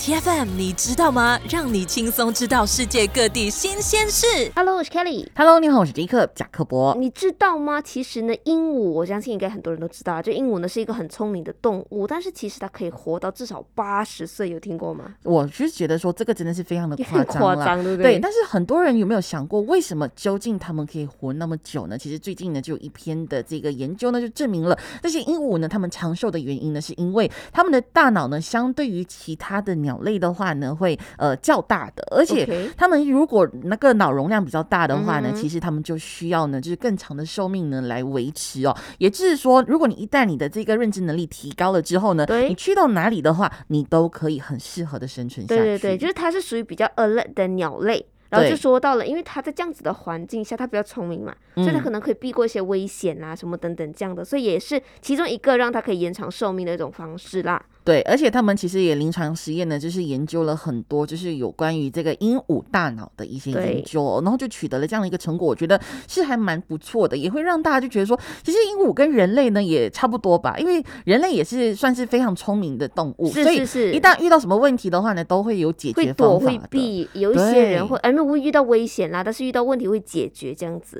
TFM 你知道吗？让你轻松知道世界各地新鲜事。 Hello， 我是 Kelly。Hello， 你好，我是杰克贾克伯。 你知道吗？其实呢，鹦鹉我相信应该很多人都知道，就鹦鹉呢是一个很聪明的动物，但是其实它可以活到至少80岁，有听过吗？ 我就是觉得说这个真的是非常的夸张啦， 夸张，对不对？ 对，但是很多人有没有想过，为什么究竟他们可以活那么久呢？其实最近呢，就有一篇的这个研究呢，就证明了这些鹦鹉呢，它们长寿的原因呢，是因为它们的大脑呢，相对于其他的鸟类的话呢，会较大的，而且它们如果那个脑容量比较大的话呢，其实它们就需要呢，就是更长的寿命呢来维持哦。也就是说，如果你一旦你的这个认知能力提高了之后呢，你去到哪里的话，你都可以很适合的生存下去。 对对对，就是它是属于比较 alert 的鸟类。然后就说到了，因为它在这样子的环境下，它比较聪明嘛，所以它可能可以避过一些危险啊，什么等等这样的，所以也是其中一个让它可以延长寿命的一种方式啦。 对，而且他们其实也临床实验呢，就是研究了很多，就是有关于这个鹦鹉大脑的一些研究，然后就取得了这样的一个成果，我觉得是还蛮不错的，也会让大家就觉得说，其实鹦鹉跟人类呢也差不多吧，因为人类也是算是非常聪明的动物，所以一旦遇到什么问题的话呢，都会有解决方法的， 会躲会避，有一些人会不会遇到危险啦，但是遇到问题会解决这样子。